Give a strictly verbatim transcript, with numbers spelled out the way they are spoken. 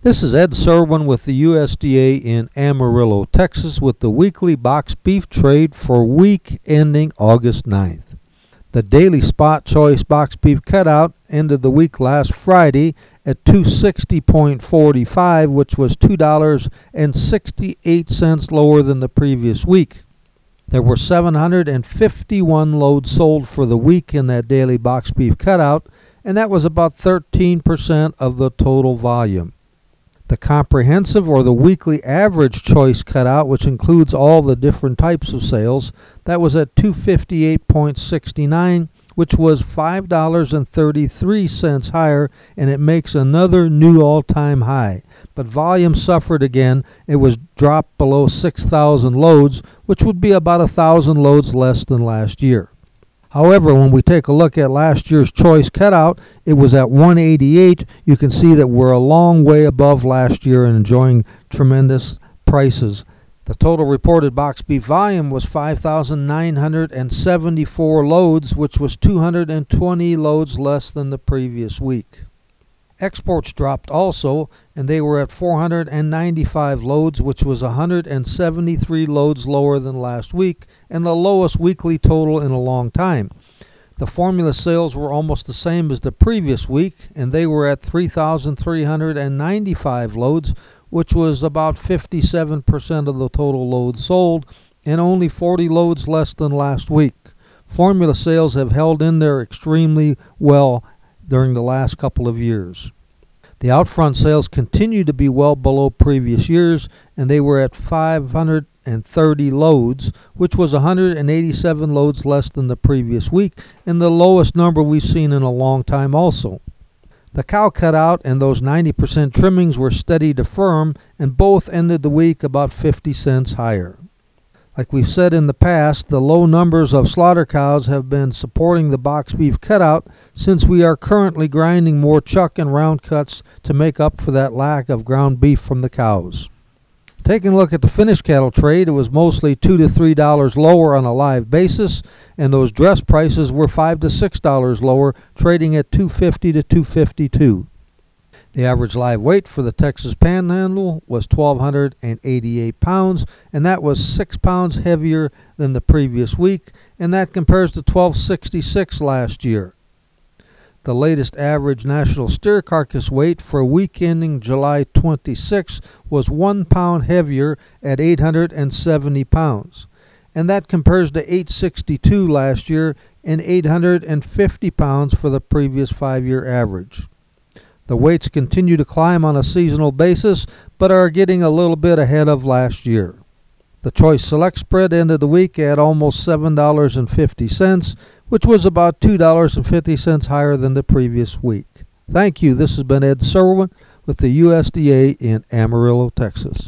This is Ed Serwin with the U S D A in Amarillo, Texas, with the weekly box beef trade for week ending August ninth. The daily spot choice box beef cutout ended the week last Friday at two sixty point four five, which was two dollars and sixty-eight cents lower than the previous week. There were seven hundred fifty-one loads sold for the week in that daily box beef cutout, and that was about thirteen percent of the total volume. The comprehensive or the weekly average choice cutout, which includes all the different types of sales, that was at two fifty-eight point six nine, which was five dollars and thirty-three cents higher, and it makes another new all-time high. But volume suffered again. It was dropped below six thousand loads, which would be about one thousand loads less than last year. However, when we take a look at last year's choice cutout, it was at one eighty-eight. You can see that we're a long way above last year and enjoying tremendous prices. The total reported box beef volume was five thousand nine hundred seventy-four loads, which was two hundred twenty loads less than the previous week. Exports dropped also, and they were at four hundred ninety-five loads, which was one hundred seventy-three loads lower than last week, and the lowest weekly total in a long time. The formula sales were almost the same as the previous week, and they were at three thousand three hundred ninety-five loads, which was about fifty-seven percent of the total loads sold, and only forty loads less than last week. Formula sales have held in there extremely well during the last couple of years. The outfront sales continue to be well below previous years, and they were at five hundred thirty loads, which was one hundred eighty-seven loads less than the previous week, and the lowest number we've seen in a long time also. The cow cutout and those ninety percent trimmings were steady to firm, and both ended the week about fifty cents higher. Like we've said in the past, the low numbers of slaughter cows have been supporting the box beef cutout since we are currently grinding more chuck and round cuts to make up for that lack of ground beef from the cows. Taking a look at the finished cattle trade, it was mostly two to three dollars lower on a live basis, and those dress prices were five to six dollars lower, trading at two fifty to two fifty-two. The average live weight for the Texas Panhandle was one thousand two hundred eighty-eight pounds, and that was six pounds heavier than the previous week, and that compares to twelve sixty-six last year. The latest average national steer carcass weight for week ending July twenty-sixth was one pound heavier at eight hundred seventy pounds, and that compares to eight sixty-two last year and eight hundred fifty pounds for the previous five-year average. The weights continue to climb on a seasonal basis, but are getting a little bit ahead of last year. The Choice Select spread ended the week at almost seven dollars and fifty cents, which was about two dollars and fifty cents higher than the previous week. Thank you. This has been Ed Serwin with the U S D A in Amarillo, Texas.